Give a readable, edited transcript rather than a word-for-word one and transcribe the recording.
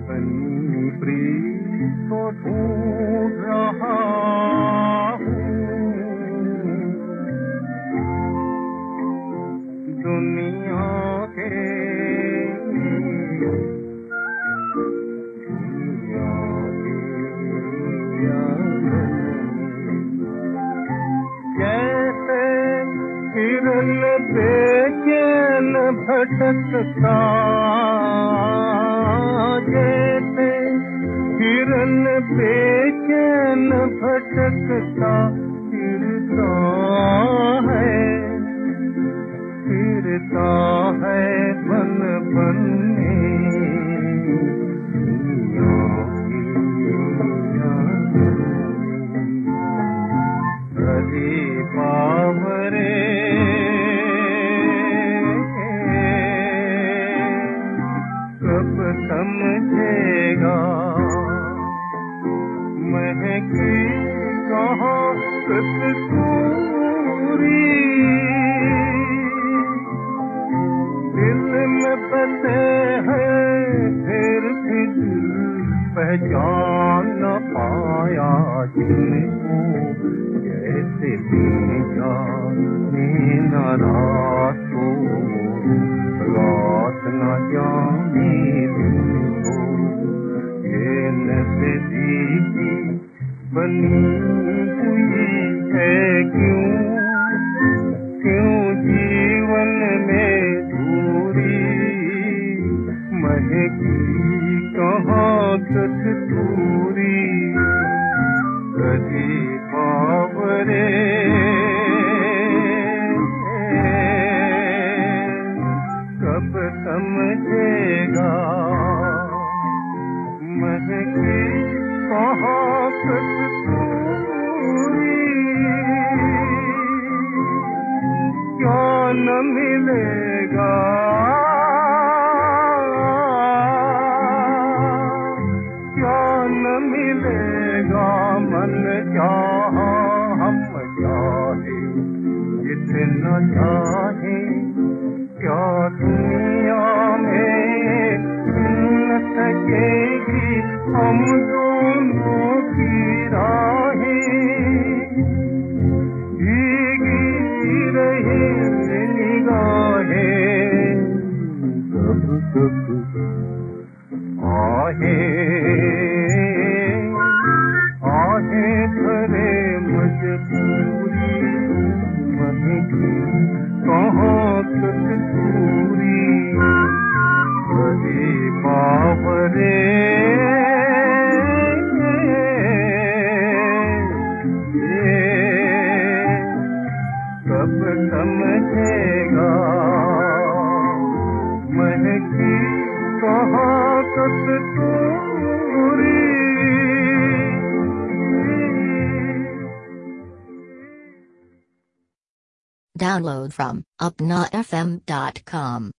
अपनी प्रीत को ढूंढ रहा हूँ, दुनिया के जैसे हिरन बेचैन भटकता, जैसे हिरन बेचैन भटकता फिरता है बन बनने हरी बावरे कब समझेगा महकी कहाँ कस्तूरी, दिल में बसे हैं फिर भी दिल पहचान न पाया जिनको, जैसे बीजा न रात को रात न जाने को, ये नज़दीकी बनी हुई है क्यों, क्यों जीवन में दूरी, महकी कहाँ कस्तूरी, कभी बावरे कब समझेगा महकी कहाँ कस्तूरी, क्या न मिलेगा मिलेगा मन चाहा हम चाहे जितना चाहे, क्या दुनिया में मिल सकेगी हम दोनों की राहें, भीगी रही निगाहें कब कब आहे भरे मजबूरी, महकी कहाँ कस्तूरी, हरी बावरे कब समझेगा महकी कहाँ कस्तूरी। Download from upnafm.com.